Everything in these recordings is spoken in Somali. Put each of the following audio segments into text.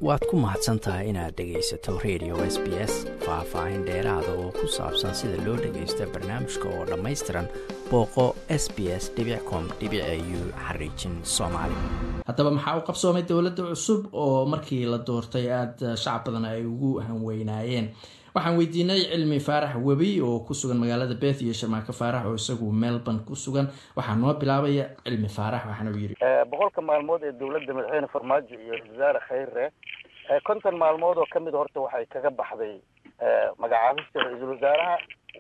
waad ku mahadsantahay inaad dhegaysato radio SBS faahfaahin dheeraada oo ku saabsan sida loo dhagaysto barnaamijka oo dhammaystiran booqo sbs.com.au/soomaali. haddaba maxaa u qabsoomay dowladda cusub oo markii la doortay aada shacab badan ay ugu hanweynaayeen? waxaan weydiinay Cilmi Faarax Webi oo ku sugan magaalada Perth iyo Sharmaako Faarax oo isagu Melbourne ku sugan. waxaa noo bilaabaya Cilmi Faarax waxaana uu yiri boqolka maalmood ee dowladda madaxweyne Farmaajo iyo wasaare Khayre 50 maalmood oo kamid horta waxay kaga baxday magacaabista ra'iisul wasaaraha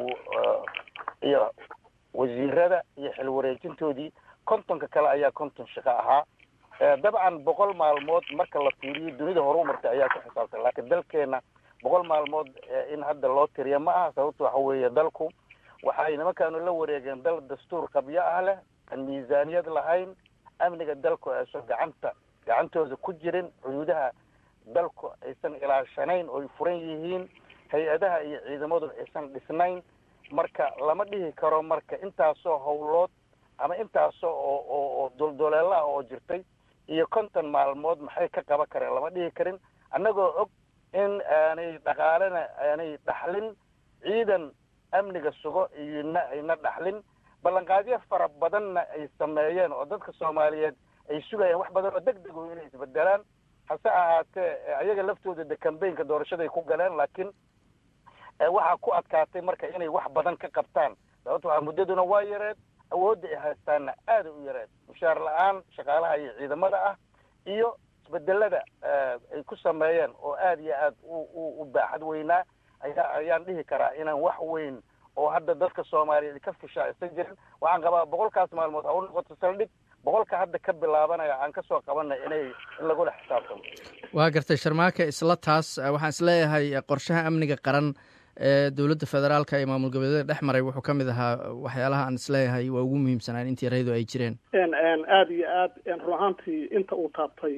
iyo wasiirada iyo xil wareejintoodii 50 kale ayaa 50 shaqo ahaa. dabcan 100 maalmood marka la fiiriyo dunida horumartay ayaa ku xisaabtan, laakiin dalkeena 100 maalmood in hadda loo tiriyo ma aha. sababtu waxa weeye dalku waxay nimankaanu la wareegeen dal dastuur qabyo ah leh, aan miisaaniyad lahayn, amniga dalku aysan gacantooda ku jirin, xuduudaha dalku aysan ilaashanayn oo furan yihiin, hay-adaha iyo ciidamadu aysan dhisnayn. marka lama dhihi karo marka intaasoo howlood ama intaasoo oo dulduleela oo jirtay iyo 50 maalmood maxay ka qaban kareen lama dhihi karin. annagoo og in aanay dhaqaalena aanay dhaxlin, ciidan amniga sugo ayna dhaxlin, ballanqaadyo fara badanna ay sameeyeen oo dadka Soomaaliyeed ay sugayeen wax badan oo degdeg ah inay isbedelaan. hase ahaatee ayaga laftooda campaign-ka doorashada ay ku galeen, laakiin waxaa ku adkaatay marka inay wax badan ka qabtaan. sababtoo ah muddaduna waa yareed, awoodda ay haystaanna aad u yareed. mushaar la-aan shaqaalaha iyo ciidamada ah iyo isbedelada ay ku sameeyeen oo aad iyo aad u baaxad weynaa ayaan dhihi karaa inaan wax weyn oo hadda dadka Soomaaliyeed ka fishaysan jirin. waxaan qabaa 100kaas maalmood ha u noqoto saldhig, 100ka hadda ka bilaabanaya aan ka soo qabanay in lagu la xisaabtamo. waa gartay Sharmaako, isla taas waxaan isleeyahay qorshaha amniga qaran ee dowladda federaalka ee maamul goboleedyada dhex maray wuxuu ka mid ahaa waxyaalaha aan isleeyahay waa ugu muhiimsanaan intii raydu ay jireen. aad iyo aad run ahaantii inta uu taabtay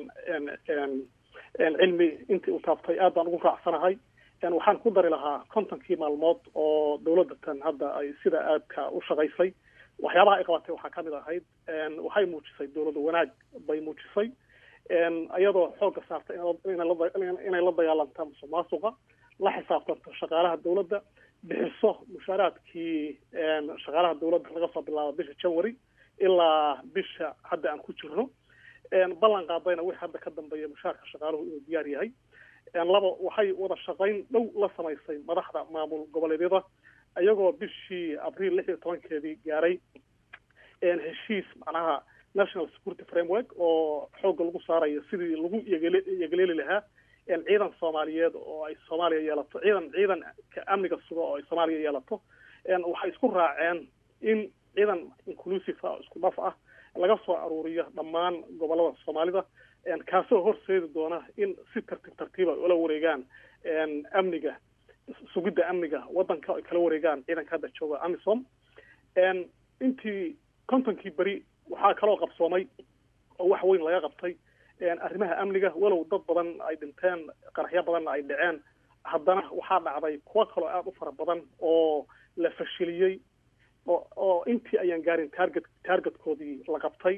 cilmi intii uu taabtay aad baan ugu raacsanahay. waxaan ku dari lahaa 50kii maalmood oo dowladda tan hadda ay sida aadka u shaqaysay, waxyaabaha ay qabatay waxaa kamid ahayd waxay muujisay dowladda wanaag bay muujisay, iyadoo xoogga saartay inay la dagaalanto musuqmaasuqa, la xisaabtanto shaqaalaha dowladda, bixiso mushaaraadkii shaqaalaha dowladda laga soo bilaabo bisha January ilaa bisha hadda aan ku jirno, ballan qaadayna wixii hadda ka dambeeya mushaarka shaqaaluhu inuu diyaar yahay. laba waxay wada shaqayn dhow la samaysay madaxda maamul goboleedyada iyagoo bishii Abriil 16keedii gaaray heshiis macnaha National Security Framework oo xoog lagu saarayo sidii lagu yagaleeli lahaa ciidan Soomaaliyeed oo ay Soomaaliya yeelato, ciidan ka amniga sugo oo ay Soomaaliya yeelato. waxay isku raaceen in ciidan inclusive ah isku dhaf ah laga soo aruuriyo dhammaan gobolada Soomaalida, kaasoo horseedi doona in si tartiib ah ula wareegaan amniga, sugidda amniga wadanka ay kala wareegaan ciidanka hadda jooga AMISOM. intii 50kii bari waxaa kaloo qabsoomay oo wax weyn laga qabtay arrimaha amniga, walow dad badan ay dhinteen, qaraxyo badanna ay dhaceen, haddana waxaa dhacday kuwa kaloo aad u fara badan oo la fashiliyey oo intii ayaan gaarin targetkoodii la qabtay.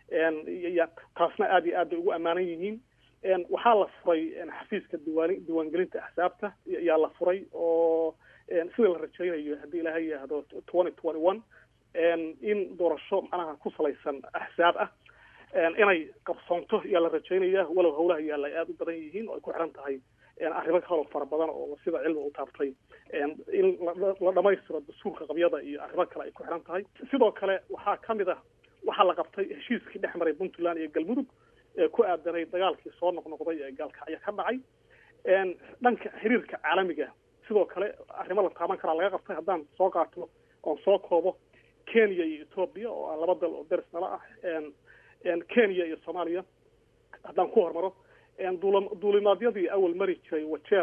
taasna aad iyo aad bay ugu ammaanan yihiin. waxaa la furay xafiiska diiwaangelinta axsaabta ayaa la furay oo sida la rajaynayo haddii ilaahay yidhaahdo 2021 in doorasho macnaha ku salaysan axsaab ah inay qabsoonto ayaa la rajaynaya, walow howlaha yaalla ay aad u badan yihiin oo ay ku xiran tahay arrimo kaloo fara badan oo sida cilmi u taabtay in la dhamaystiro dastuurka qabyada iyo arrimo kale ay ku xiran tahay. sidoo kale waxaa kamid ah waxaa la qabtay heshiiskii dhex maray Puntland iyo Galmudug ee ku aadanay dagaalkii soo noqnoqday ee gaalkacyo ka dhacay. dhanka xiriirka caalamiga sidoo kale arrimo la taaban karaa laga qabtay. haddaan soo qaato oon soo koobo Kenya iyo Ethiopia oo laba dal oo daris nala ah, Kenya iyo Soomaaliya haddaan ku hormaro, duulimaadyadii awal mari jiray Wajeer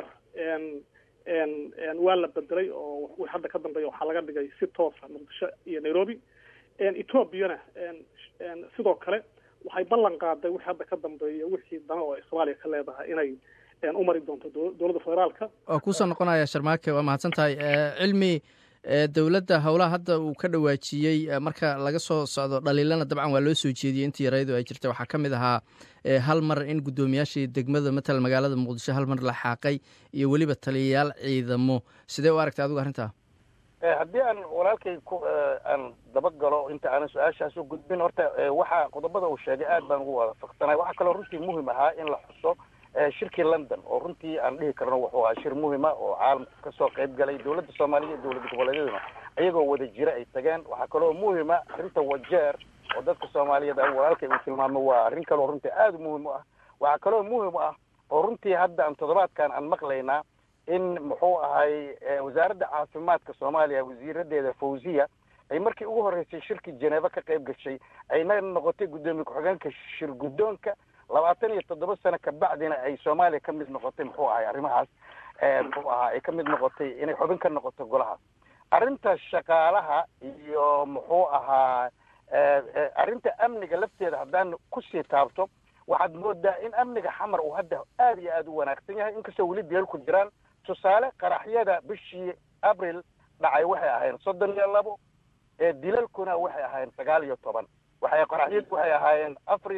waa la bedelay oo wixii hadda ka dambeeya waxaa laga dhigay si toos ah Muqdisho iyo Nairobi. Ethiopia sidoo kale waxay ballan qaaday wixii hadda ka dambeeya wixii dana oo Soomaaliya ka leedahay inay u mari doonto dowladda federaalka. oo ku soo noqonaya Sharmaako, waa mahadsantahay. Cilmi dowladda howlaha hadda uu ka dhawaajiyey marka laga soo socdo dhaliilana dabcan waa loo soo jeediyey intii yaraydu ay jirtay waxaa ka mid ahaa hal mar in guddoomiyaashii degmada matal magaalada muqdisho hal mar la xaaqay iyo weliba taliyayaal ciidamo sidee u aragtay adigu arrintaa haddii aan walaalkay aan dabagalo inta aanan su-aashaas u gudbin horta waxaa qodobada uu sheegay aad baan ugu waafaqsanay waxaa kaloo runtii muhim ahaa in la xuso shirkii London oo runtii aan dhihi karno wuxuu ahaa shir muhima oo caalamka ka soo qayb galay dawladda Soomaaliya iyo dawladda goboleedyada ayagoo wada jira ay tageen waxaa kaloo muhima arrinta wajeer oo dadka Soomaaliyeed ay walaalkay u tilmaamay waa arrin kale oo runtii aad muhim u ah waxaa kaloo muhim ah oo runtii hadda aan toddobaadkan aan maqlaynaa in muxuu ahay wasaaradda caafimaadka Soomaaliya wasiiradeeda Fawziya ay markii ugu horeysay shirki Geneva ka qayb gashay ayna noqotay gudoomiye ku-xigeenka shir gudoonka 27 sano ka bacdina ay Soomaaliya ka mid noqotay muxuu ahay arrimahaas muxuu ahaa ay ka mid noqotay inay xubin ka noqoto golaha arrinta shaqaalaha iyo muxuu ahaa arrinta amniga lafteeda haddaan ku sii taabto waxaad moodaa in amniga xamar uu hadda aad iyo aad u wanaagsan yahay inkastoo weli deel ku jiraan tusaale qaraxyada bishii Abriil dhacay waxay ahaayeen 32 dilalkuna waxay ahaayeen 19 waxay qaraxyadu waxay ahaayeen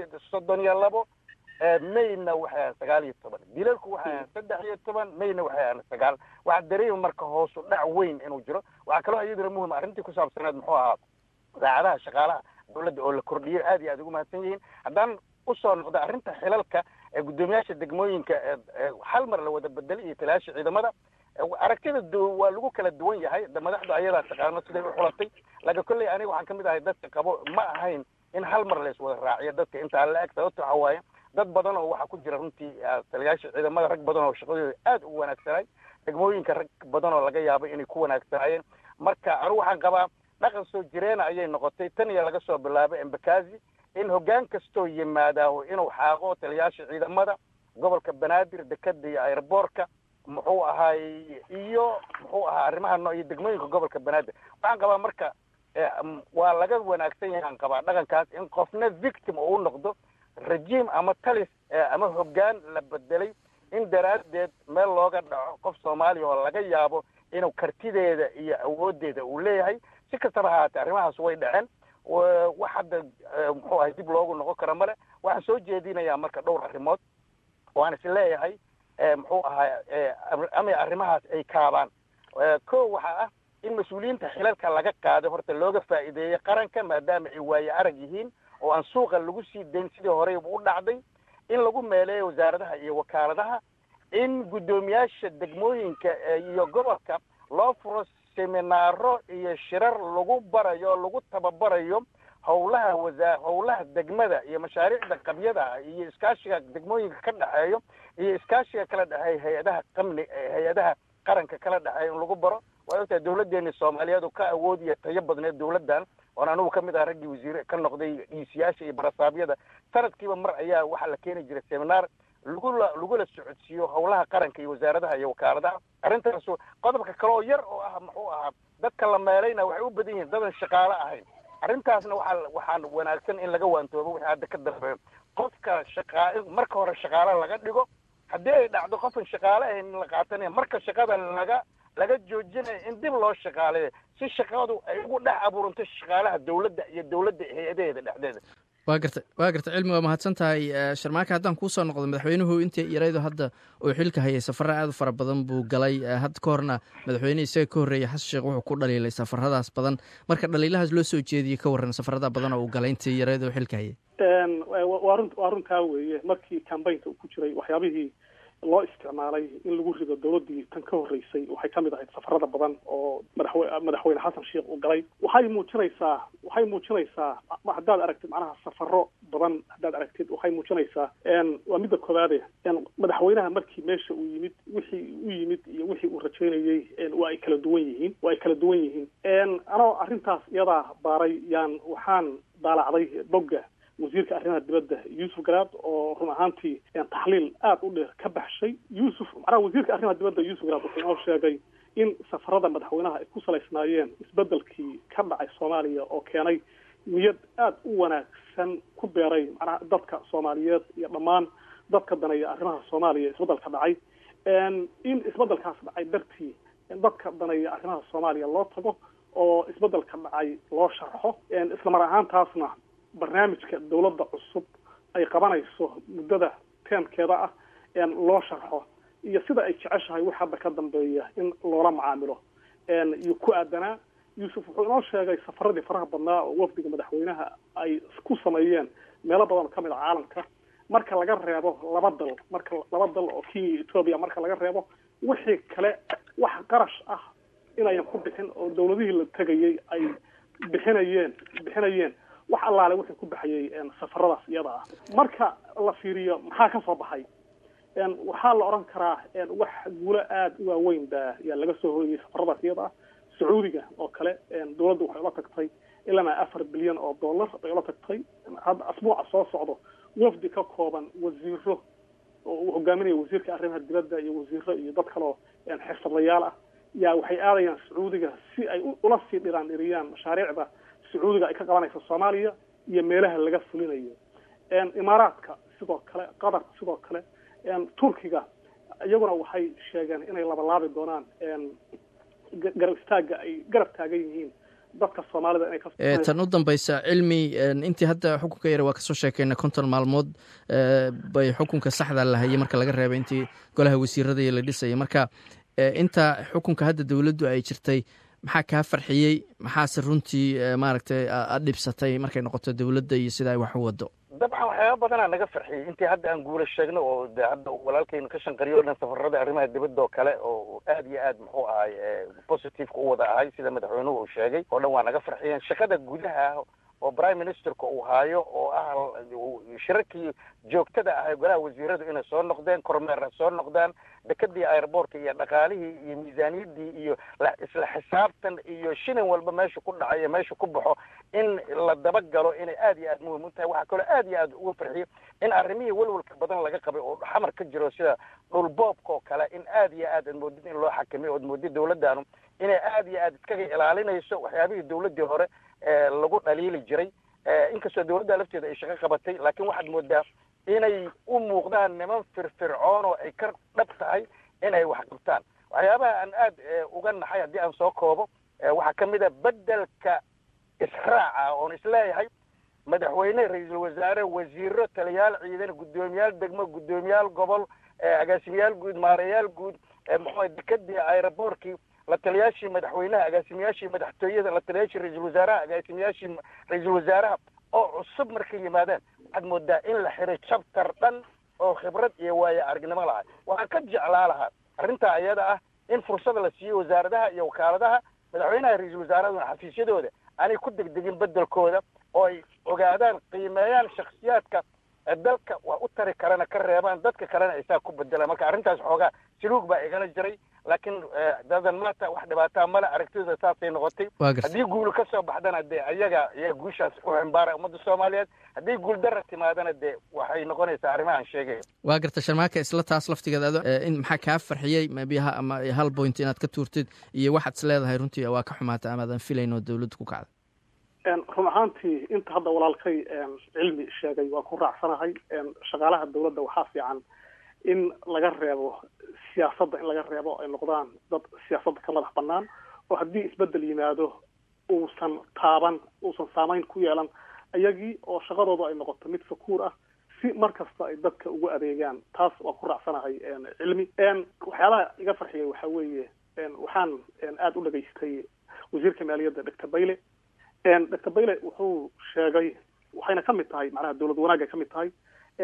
32 mayna waxay ahaayeen 19 dilalku waxay ahaayeen 13 mayna waxay ahaayeen 9 waxa dareema marka hoos u dhac weyn inuu jiro waxa kale ayaduna muhiim arrintii ku saabsaneed muxuu ahaa saacadaha shaqaalaha dawladda oo la kordhiyay aad iyo aad ugu mahadsan yihiin haddaan u soo noqdo arrinta xilalka gudoomiyaasha degmooyinka hal mar la wada bedelay iyo talaasha ciidamada aragtida waa lagu kala duwan yahay madaxdu ayadaa taqaano siday u xulatay laakiin kolley aniga waxaan ka mid ahay dadka qabo ma ahayn in hal mar la iswada raaciyo dadka inta la eg sababta waxa waaye dad badan oo waxa ku jira runtii talaasha ciidamada rag badan oo shaqadooda aad u wanaagsanay degmooyinka rag badan oo laga yaabo inay ku wanaagsanayeen marka anigu waxaan qabaa dhaqan soo jireena ayay noqotay tan iyo laga soo bilaabay Embakasi in hoggaan kastoo yimaado inuu xaaqo taliyaasha ciidamada gobolka Banaadir dekada iyo airportka muxuu ahay iyo muxuu ahaa arrimaha nooc degmooyinka gobolka Banaadir waxaan qabaa marka waa laga wanaagsan yahay qabaa dhaqankaas in qofna victim uu noqdo regime ama talis ama hoggaan la bedelay in daraadeed meel looga dhaco qof Soomaali oo laga yaabo inuu kartideeda iyo awoodeeda uu leeyahay si kastaba haatee arrimahaas way dhaceen wax hadda muxuu ahay dib loogu noqon karo male waxaan soo jeedinayaa marka dhowr arrimood waan is leeyahay muxuu ahaa ama arrimahaas ay kaabaan koo waxa ah in mas'uuliyiinta xilalka laga qaado horta looga faa'iideeyo qaranka maadaama ay waaye arag yihiin oo aan suuqa lagu sii dayn sidii hore u dhacday in lagu meeleeyo wasaaradaha iyo wakaaladaha in gudoomiyaasha degmooyinka iyo gobolka loo furo seminaaro iyo shirar lagu barayo lagu tababarayo howlaha degmada iyo mashaariicda qabyada iyo iskaashiga degmooyinka ka dhaxeeyo iyo iskaashiga kala dhaxeeya hay'adaha qaranka kala dhaxeeyo in lagu baro waa ogtahay dawladdeena Soomaaliyeed oo ka awood iyo tayo badneed dawladdan oo anigu ka mid ah raggii wasiir ka noqday dhiisiyaasha iyo barasaabyada sanadkiiba mar ayaa waxa la keeni jiray seminar lagu la socodsiiyo howlaha qaranka iyo wasaaradaha iyo wakaaladaha arrintaas qodobka kale oo yar oo ah muxuu ahaa dadka la meelayna waxay u badan yihiin dadan shaqaale ahayn arrintaasna waxaan wanaagsan in laga waantoobo wixii hadda ka dambeeyo qofka marka hore shaqaale laga dhigo haddii ay dhacdo qofan shaqaale ahayn in la qaatanaya marka shaqada laga joojinayo in dib loo shaqaaleeyo si shaqadu ay ugu dhex abuuranto shaqaalaha dawladda iyo dawladda hay-adaheeda dhexdeeda waa garta cilmi waa mahadsan tahay sharmaaka haddaan kuusoo noqdo madaxweynuhu intii yaraydu hadda uu xilka hayay safaro aad u fara badan buu galay hadda ka horna madaxweyne isaga ka horreeyay xasan sheekh wuxuu ku dhaliilay safaradaas badan marka dhaliilahaas loo soo jeediyey ka warran safarada badan oo uu galay intii yaraydu uu xilka hayay waa runtaa weeye markii cambaynka uu ku jiray waxyaabihii loo isticmaalay in lagu rido dawladdii tan ka horreysay waxay ka mid ahayd safarada badan oo madaxweyne xasan sheekh uu galay waxay muujinaysaa haddaad aragtid macnaha safaro badan haddaad aragtid waxay muujinaysaa waa midda koowaade madaxweynaha markii meesha uu yimid wixii u yimid iyo wixii uu rajaynayey waa ay kala duwan yihiin anoo arrintaas iyadaa baaray waxaan daalacday bogga wasiirka arrimaha dibadda Yuusuf Garaad oo run ahaantii taxliil aad u dheer ka baxshay wasiirka arrimaha dibadda Yuusuf Garaad wuxuu inoo sheegay in safarada madaxweynaha ay ku salaysnaayeen isbedelkii ka dhacay Soomaaliya oo keenay niyad aad u wanaagsan ku beeray dadka Soomaaliyeed iyo dhammaan dadka daneeya arrimaha Soomaaliya isbedelka dhacay in isbedelkaas dhacay dartii dadka daneeya arrimaha Soomaaliya loo tago oo isbedelka dhacay loo sharxo isla mar ahaantaasna barnaamijka dawladda cusub ay qabanayso muddada teemkeeda ah loo sharxo iyo sida ay jeceshahay waxa ka dambeeya in loola macaamilo iyo ku aadanaa Yusuf wuxuu inoo sheegay safaradii faraha badnaa oo wafdiga madaxweynaha ay ku sameeyeen meelo badan ka mid ah caalamka marka laga reebo laba dal oo Kenya Ethiopia marka laga reebo wixii kale wax qarash ah inay ku bixin oo dawladihii la tagayay ay bixinayeen wax allaale wixii ku baxayay safaradaas iyada ah marka la fiiriyo maxaa ka soo baxay waxaa la oran karaa wax guula aad u waaweyn yaa laga soo hooyay safaradaas iyada ah Sacuudiga oo kale dawladdu waxay la tagtay ilaa $4 bilyan oo dollar ay la tagtay hadda asbuuca soo socdo wafdi ka kooban wasiiro oo hogaaminaya wasiirka arrimaha dibadda iyo wasiiro iyo dad kale oo xirfadlayaal ah yaa waxay aadayaan Sacuudiga si ay ula sii dhiraan mashaariicda Sacuudiga ay ka qabanayso Soomaaliya iyo meelaha laga fulinayo Imaaraadka sidoo kale Qatar sidoo kale Turkiga iyaguna waxay sheegeen inay laabi doonaan garab taagan yihiin dadka Soomaalida inay ka tan u dambaysa cilmi intii hadda xukunka yar waa ka soo sheekayna 50 maalmood bay xukunka saxda la hayay marka laga reebay intii golaha wasiirada la dhisay marka inta xukunka hadda dawladdu ay jirtay maxaa ka farxiyay maxaa runtii maaragtay adibsatay markay noqoto dawladda iyo sida ay wax u wado dabcan waxyaabo badan naga farxiyay intii hadda aan guula sheegno oo hadda walaalkeen ka shanqariyo dhan safarada arrimaha dibadda oo kale oo aad iyo aad muxuu ahay positive ku wada ahay sida madaxweynuhu uu sheegay oo dhan waa naga farxiyeen shaqada gudaha oo prime ministerka uu haayo oo shirarkii joogtada ah golaha wasiiradu inay soo noqdeen kormeer soo noqdaan dekadii airportka iyo dhaqaalihii iyo miisaaniyadii iyo isla xisaabtan iyo shilin walba meesha ku dhacay meesha ku baxo in la daba galo inay aad iyo aad muhiim u tahay waxa kale aad iyo aad ugu farxiyo in arrimihii walwalka badan laga qabay oo xamar ka jiro sida dhul boobka oo kale in aad iyo aad moodid in loo xakameeyo oo moodid dawladdaanu inay aad iyo aad iskaga ilaalinayso waxyaabihii dawladdii hore lagu dhaliili jiray inkastoo dawladda lafteeda ay shaqo qabatay laakiin waxaad moodaa inay u muuqdaan niman firfircoon oo ay ka dhab tahay inay wax qabtaan waxyaabaha aan aad uga naxay haddii aan soo koobo waxaa ka mid a bedelka israaca oon isleeyahay madaxweyne ra-iisul wasaare wasiiro taliyaal ciidan guddoomiyaal degmo guddoomiyaal gobol agaasimayaal guud maareeyaal guud muxuu dekadii aeroboortkii la taliyaashii madaxweynaha agaasimayaashii madaxtooyada la taliyaashii ra-iisul wasaaraha agaasimayaashii ra-iisul wasaaraha oo cusub markay yimaadeen waxaad moodaa in la xiray chapter dhan oo khibrad iyo waayo aragnimo lahay waxaan ka jeclaa lahaa arrintaa iyada ah in fursada la siiyo wasaaradaha iyo wakaaladaha madaxweynaha ra-iisul wasaaraduna xafiisyadooda aanay ku degdegin bedelkooda oo ay ogaadaan qiimeeyaan shakhsiyaadka dalka wax u tari karana ka reebaan dadka kalena ay saa ku bedelaan marka arrintaas xoogaa siluug baa igala jiray laakiin dadan maanta wax dhibaataa male aragtidooda saasay noqotay haddii guul ka soo baxdana dee ayaga guushaas u ximbaara ummadda Soomaaliyeed haddii guul darra timaadana dee waxay noqonaysaa arrimahan sheegay waa garta sharmaaka isla taas laftigeeda in maxaa kaa farxiyay mabiyaha ama hal point inaad ka tuurtid iyo waxaad is leedahay runtii waa ka xumaata ama aadan filayn oo dawladdu ku kacday run ahaantii inta hadda walaalkay cilmi sheegay waa ku raacsanahay shaqaalaha dawladda waxaa fiican in laga reebo siyaasadda in laga reebo ay noqdaan dad siyaasadda ka madax bannaan oo haddii isbeddel yimaado uusan saamayn ku yeelan ayagii oo shaqadooda ay noqoto mid sakuur ah si mar kasta ay dadka ugu adeegaan taas waa ku raacsanahay cilmi waxyaalaha iga farxiyay waxaa weeye waxaan aad u dhageystay wasiirka maaliyadda Dr. Bayle Dr. Bayle wuxuu sheegay waxayna ka mid tahay macnaha dawlad wanaagga ka mid tahay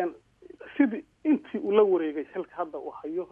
sidii intii uu la wareegay xilka hadda uu hayo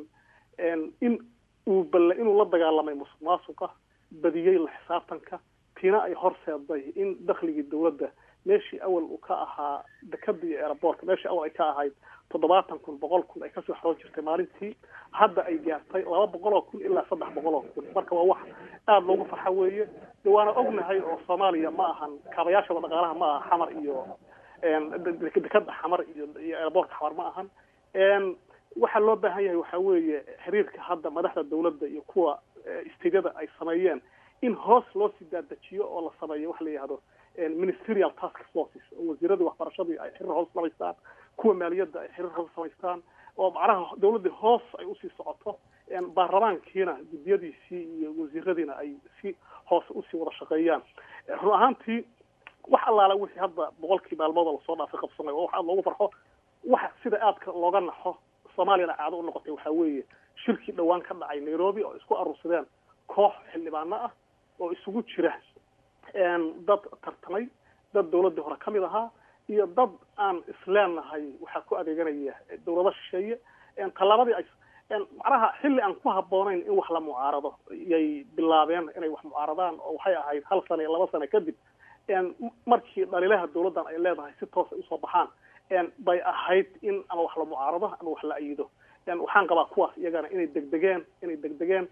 inuu la dagaalamay musuqmaasuqa badiyay la xisaabtanka tiina ay horseeday in dakhligii dawladda meeshii awal uu ka ahaa dekadii airportka meeshii awal ay ka ahayd 70,000 ay kasoo xaroon jirtay maalintii hadda ay gaartay 200,000 ilaa 300,000 marka waa wax aad loogu farxo weeye waana ognahay oo Soomaaliya ma ahan kaabayaasha dhaqaalaha ma aha xamar iyo dekada xamar iyo airportka xamar ma ahan waxa loo baahan yahay waxa weeye xiriirka hadda madaxda dawladda iyo kuwa istiidada ay sameeyeen in hoos loo sii daadajiyo oo la sameeyo wax la yiraahdo ministerial task forces wasiirada waxbarashada ay xiriir hoos samaystaan kuwa maaliyadda ay xiriir hoos samaystaan oo macnaha dawladda hoos ay u sii socoto baarlamaankiina guddiyadiisii iyo wasiiradiina ay si hoose usii wada shaqeeyaan run ahaantii wax allaala wixii hadda boqolkii maalmood lasoo dhaafay qabsanay oo wax aad loogu farxo wax sida aadka looga naxo soomaaliyana caado u noqotay waxaa weeye shirkii dhowaan ka dhacay nairobi oo isku aruursadeen koox xildhibaano ah oo isugu jira dad tartamay dad dawladdii hore ka mid ahaa iyo dad aan isleenahay waxaa ku adeeganaya dawlado shisheeye tallaabadii ay macnaha xilli aan ku habboonayn in wax la mucaarado yay bilaabeen inay wax mucaaradaan oo waxay ahayd 1 sano iyo 2 sano kadib markii dhaliilaha dawladdan ay leedahay si toos ay usoo baxaan bay ahayd in ama wax la mucaarado ama wax la ayido waxaan qabaa kuwaas iyagana inay degdegeen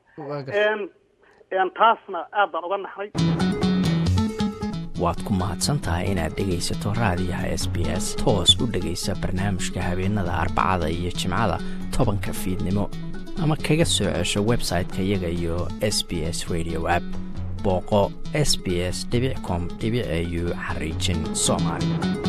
taasna aad baan uga naxnay. waad ku mahadsantahay inaad dhegaysato raadiyaha SBS toos u dhegaysa barnaamijka habeenada Arbacada iyo Jimcada 10 fiidnimo ama kaga soo cesho website-ka iyaga iyo SBS Radio app booqo sbs.com.au/Somali